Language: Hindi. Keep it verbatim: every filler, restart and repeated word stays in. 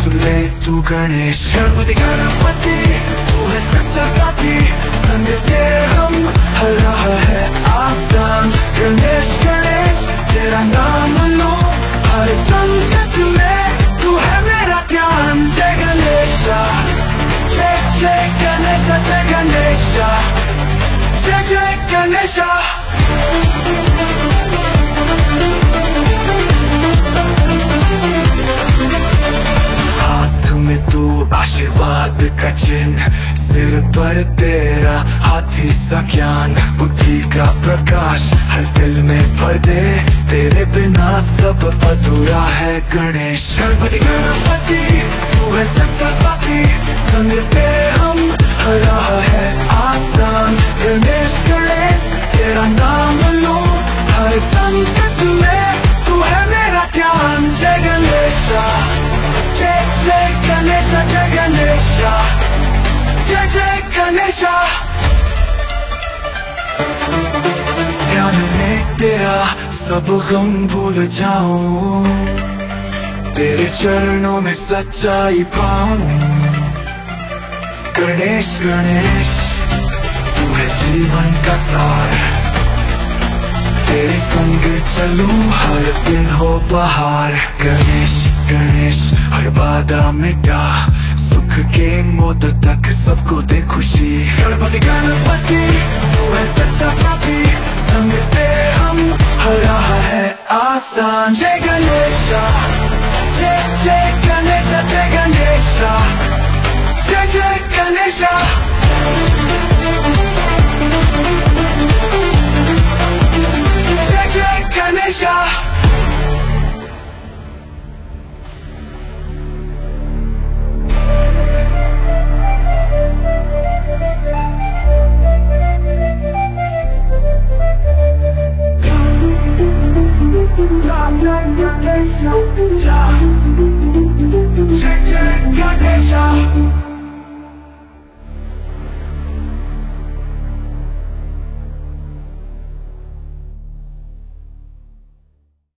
सुले तू गणेश। गणपति गणपति तू है सच्चा साथी, संग तेरे हम हर रहा है आसान। गणेश गणेश तेरा नाम लो, हर संकट में तू है मेरा ध्यान। जय गणेशा, जय जय गणेशा, जय गणेशा, जय जय गणेशा। तू आशीर्वाद का चिन्ह, सिर पर तेरा हाथी सा ज्ञान। बुद्धि का प्रकाश हर दिल में भर दे, तेरे बिना सब अधूरा है गणेश। गणपति गणपति तू है सच्चा साथी, संग तेरे हम हर रहा है आसान। गणेश गणेश तेरा नाम लो, हर संकट में तू है मेरा ध्यान। जय गणेशा, जय जय गणेशा, जय गणेशा, जय जय गणेशा। ध्यान में तेरा सब गम भूल जाऊं, तेरे चरणों में सच्चाई पाऊं। गणेश गणेश तू है जीवन का सार, तेरे संग चलूं हर दिन हो बहार। गणेश गणेश हर बाधा मिटा, सुख के मोद तक सबको दे खुशी। गणपति गणपति तू है सच्चा साथी, संग तेरे हम हर रहा है आसान। जय गणेशा, जय जय गणेशा, जय